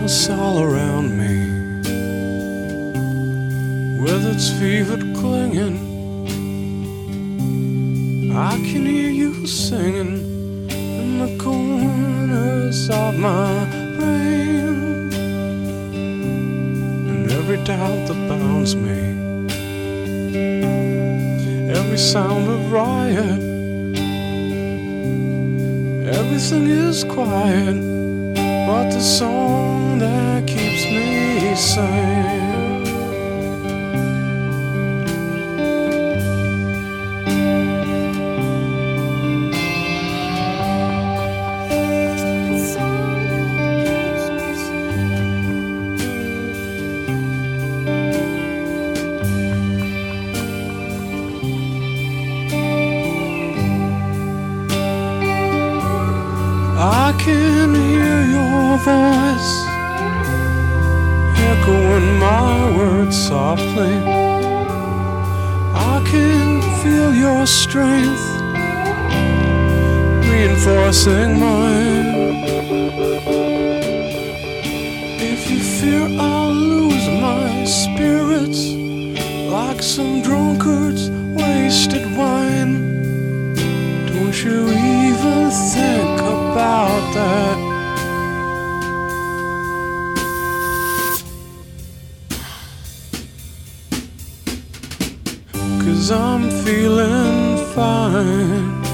chaos all around me, with its fevered clinging. I can hear you singing in the corners of my brain, and every doubt that bounds me, every sound of riot, everything is quiet but the song that keeps me sane. I can hear your voice echoing my words softly. I can feel your strength reinforcing mine. If you fear I'll lose my spirits like some drunkard's wasted wine, don't you even think about that? 'Cause I'm feeling fine.